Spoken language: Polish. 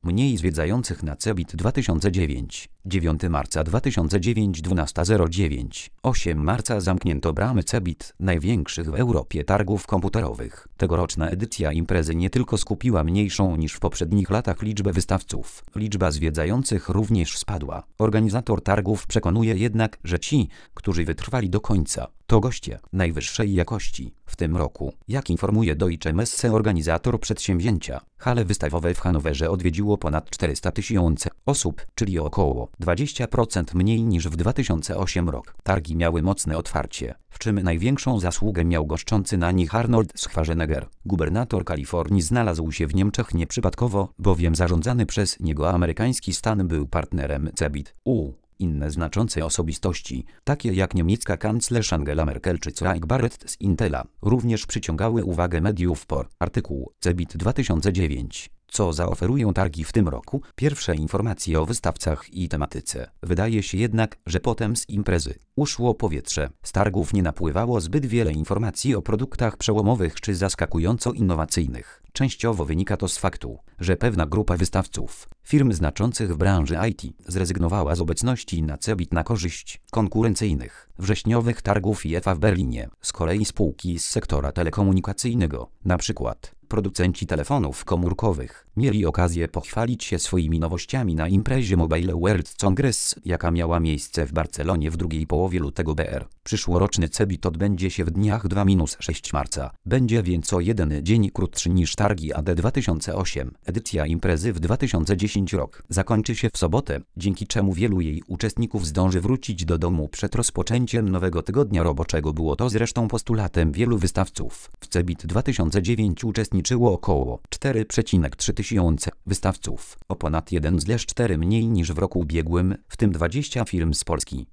Mniej zwiedzających na CeBIT 2009. 9 marca 2009 12:09. 8 marca zamknięto bramy CeBIT, największych w Europie targów komputerowych. Tegoroczna edycja imprezy nie tylko skupiła mniejszą niż w poprzednich latach liczbę wystawców. Liczba zwiedzających również spadła. Organizator targów przekonuje jednak, że ci, którzy wytrwali do końca, to goście najwyższej jakości. W tym roku, jak informuje Deutsche Messe, organizator przedsięwzięcia, hale wystawowe w Hanowerze odwiedziło ponad 400 000 osób, czyli około 20% mniej niż w 2008 roku. Targi miały mocne otwarcie, w czym największą zasługę miał goszczący na nich Arnold Schwarzenegger. Gubernator Kalifornii znalazł się w Niemczech nieprzypadkowo, bowiem zarządzany przez niego amerykański stan był partnerem CeBIT. Inne znaczące osobistości, takie jak niemiecka kanclerz Angela Merkel czy Craig Barrett z Intela, również przyciągały uwagę mediów po artykuł CeBIT 2009. Co zaoferują targi w tym roku? Pierwsze informacje o wystawcach i tematyce. Wydaje się jednak, że potem z imprezy uszło powietrze. Z targów nie napływało zbyt wiele informacji o produktach przełomowych czy zaskakująco innowacyjnych. Częściowo wynika to z faktu, że pewna grupa wystawców, firm znaczących w branży IT, zrezygnowała z obecności na CeBIT na korzyść konkurencyjnych, wrześniowych targów IFA w Berlinie. Z kolei spółki z sektora telekomunikacyjnego, np. producenci telefonów komórkowych, mieli okazję pochwalić się swoimi nowościami na imprezie Mobile World Congress, jaka miała miejsce w Barcelonie w drugiej połowie lutego br. Przyszłoroczny CeBIT odbędzie się w dniach 2-6 marca. Będzie więc o jeden dzień krótszy niż targi AD 2008. Edycja imprezy w 2010 rok zakończy się w sobotę, dzięki czemu wielu jej uczestników zdąży wrócić do domu przed rozpoczęciem nowego tygodnia roboczego. Było to zresztą postulatem wielu wystawców. W CeBIT 2009 uczestniczyło około 4,3 tysiące wystawców, o ponad 1,4 mniej niż w roku ubiegłym, w tym 20 firm z Polski.